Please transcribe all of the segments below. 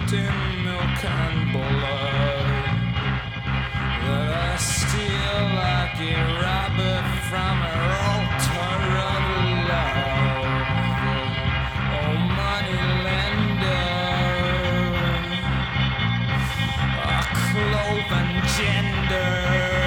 soaked in milk and blood, that I steal like a rabbit from her altar of love. Oh, money lender, a cloven gender.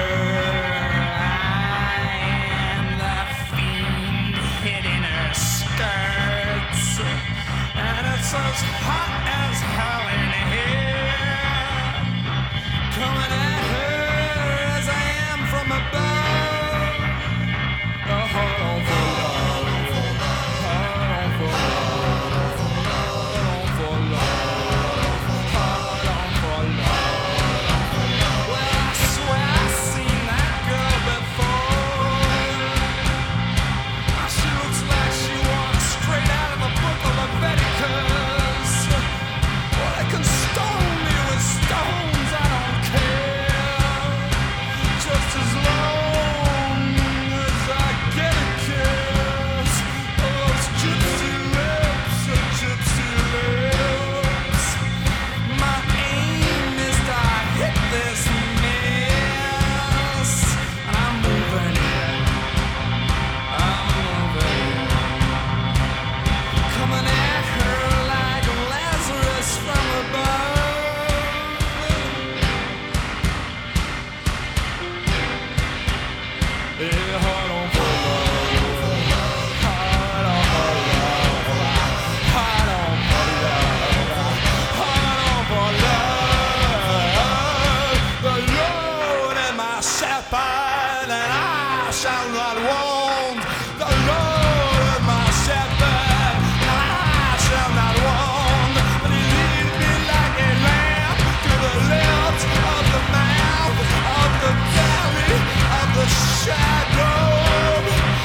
I am the fiend hidden her skirts, and it's as hot as hell in here, coming at her as I am from above. A heart on for love, heart on for love, heart on for love, heart on for love. Well, I swear I've seen that girl before. She looks like she walks straight out of the book of Leviticus. Well, they can stone me with stones, I don't care, just as long as I get a kiss. Those gypsy lips are gypsy lips. My aim is to hit this mess, and I'm moving in, I'm moving in, coming at her like Lazarus from above. Yeah, heart on for love, heart on for love, heart on for love, heart on for love. The Lord is my shepherd, and I shall not want. The Lord is my shepherd, and I shall not want. But He leads me like a lamb to the lips of the mouth of the valley of the shadow of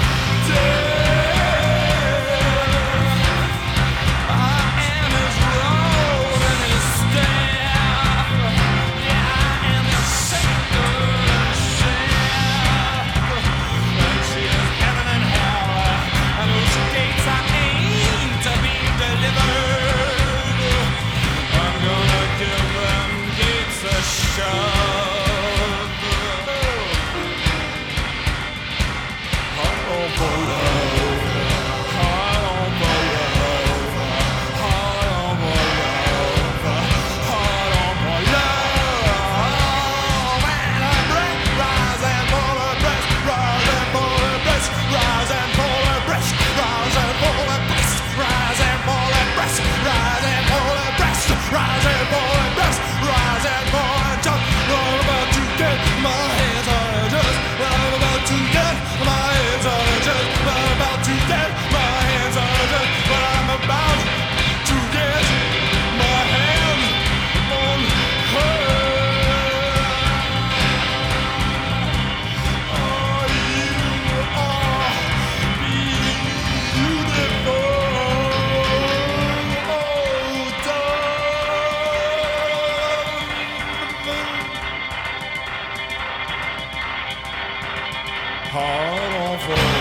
death. I am His rod and His staff. Yeah, I am His sacred shaft. And she is heaven and hell, and whose gates I aim to be delivered. I'm gonna give them gates a shove. Heart on for love, heart on for love, heart on for love, heart on for love. And a breath rise and fall a breast, rise and fall a breast, rise and fall a breast, rise and fall a breast, rise and fall a breast, rise and fall a breast, rise and fall a breast, rise and fall a jump. I'm about to get my hands on a just. I'm about to get my hands on a just. I'm about to get my hands on a just. But I'm about to get my hands on her. Oh, you are beautiful. Oh, darling. Heart on for